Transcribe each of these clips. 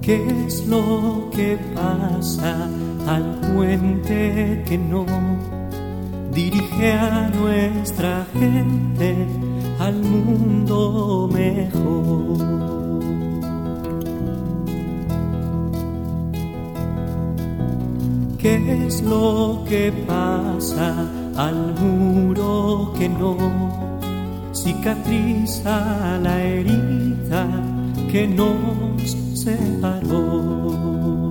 ¿Qué es lo que pasa al puente que no dirige a nuestra gente al mundo mejor? ¿Qué es lo que pasa al muro que no cicatriza la herida que nos separó?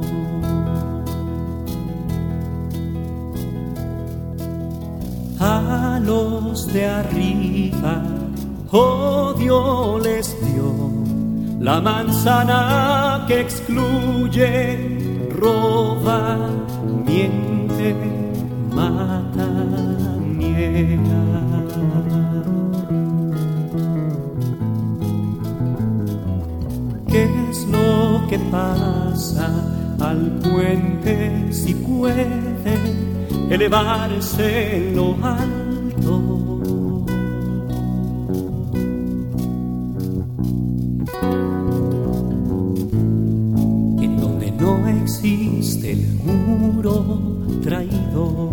A los de arriba odio les dio la manzana que excluye, roba, miente, mata, niega. ¿Qué es lo que pasa al puente si puede elevarse en lo alto? En donde no existe el muro traidor.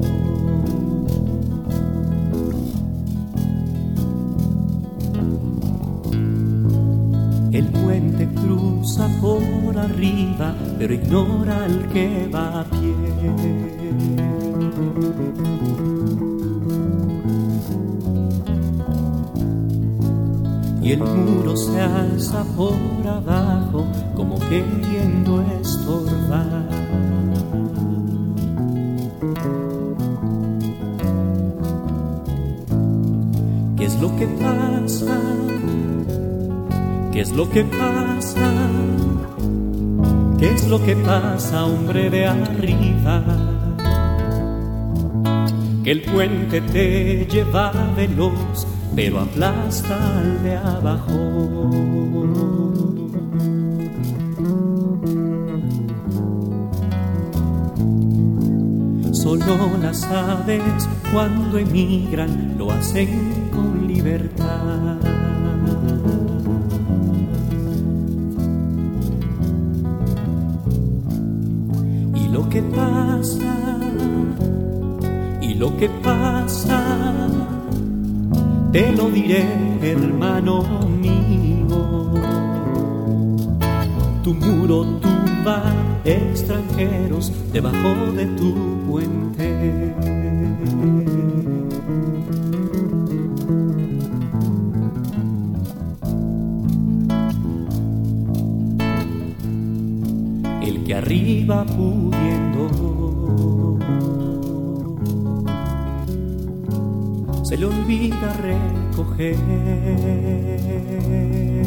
El puente cruza por arriba, pero ignora al que va a pie. Y el muro se alza por abajo, como queriendo estorbar. ¿Qué es lo que pasa? ¿Qué es lo que pasa? ¿Qué es lo que pasa, hombre de arriba? Que el puente te lleva veloz, pero aplasta al de abajo. Solo las aves cuando emigran lo hacen con libertad. Lo que pasa, y lo que pasa, te lo diré, hermano mío. Tu muro tumba extranjeros debajo de tu puente. El que arriba pudiendo se le olvida recoger.